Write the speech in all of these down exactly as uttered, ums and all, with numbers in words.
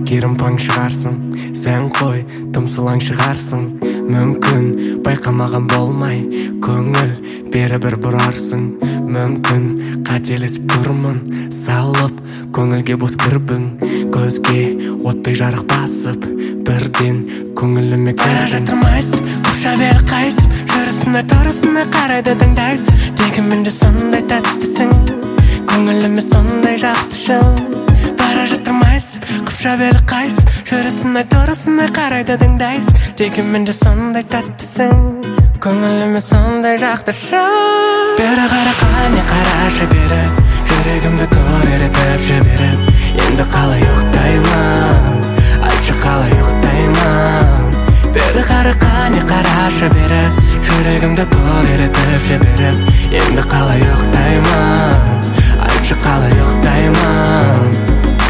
Керімпаң шығарсың, сен қой, тымсылаң шығарсың. Мүмкін байқамаған болмай, көңіл бері бір бұрарсың. Мүмкін қателесіп тұрмын, салып көңілге бос кірбің. Көзге оттай жарық басып, бірден көңіліме кірдің. Бара жатырмайсып, қорша бері қайсып, жүрісіне тұрысына қарайды таңдайсып. Дегенмен де сондай тәттісің, көңіліме сондай жақтышың. Бара жатырмайсып, қорша бері қайсып, жүрісіне тұрысына қарайды таңдайсып. Дегенмен де сондай тәттісің, көңіліме сондай жақтышың. Бері қара қане қарашы бері, жүрегімді тор еретіп жіберіп. Енді қалай ұйықтаймын, айтшы қалай ұйықтаймын. Бері қара қане қарашы бері, жүрегімді тор еретіп жіберіп. Енді қалай ұйықтаймын, айтшы қалай ұйықтаймын.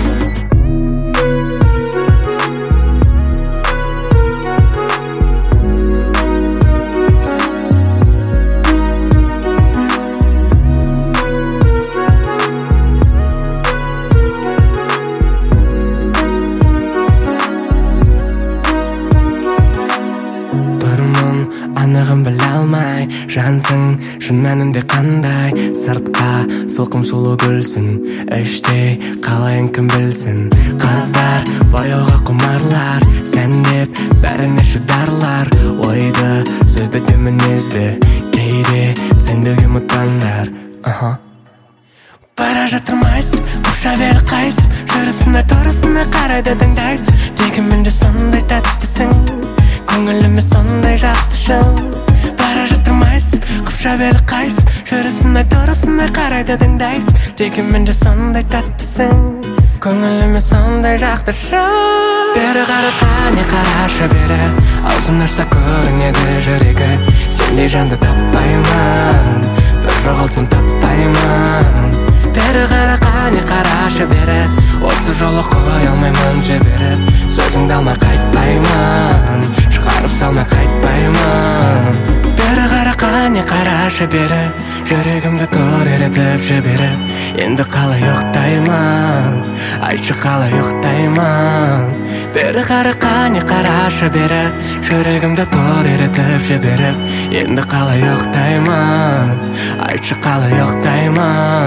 Анығын біле алмай, жансың, шын мәнінде қандай. Сыртқа сылқым сұлу гүлсің, іште қалайын кім білсін. Қыздар бояуға құмарлар, сән деп бәріне шыдарлар. Ойды, сөзді де мінезді, кейде сендегі мұтандар. Бара жатырмайсып, қорша бері қайсып, жүрісіне тұрысына қарайды таңдайсып. Дегенмен де сондай тәттісің, көңіліме сондай жақтышың. Бара жатырмайсып, қорша бері қайсып, жүрісіне тұрысына қарайды таңдайсып. Дегенмен де сондай тәттісің, көңіліме сондай жақтышың. Бері қара қане қарашы бері, аузын ашса көрінеді жүрегі. Сендей жанды таппаймын, бір жоғалсам таппаймын. Бері қара қане қарашы бері, осы жолы қой алмаймын жіберіп. Сөзіңді алмай қайтпаймын, шығарып салмай қайтпаймын. Бері қара қане қарашы бері, жүрегімді тор еретіп жіберіп. Енді қалай ұйықтаймын, айтшы қалай ұйықтаймын. Бері қара қане қарашы бері, жүрегімді тор еретіп жіберіп. Енді қалай ұйықтаймын, айтшы қалай ұйықтаймын.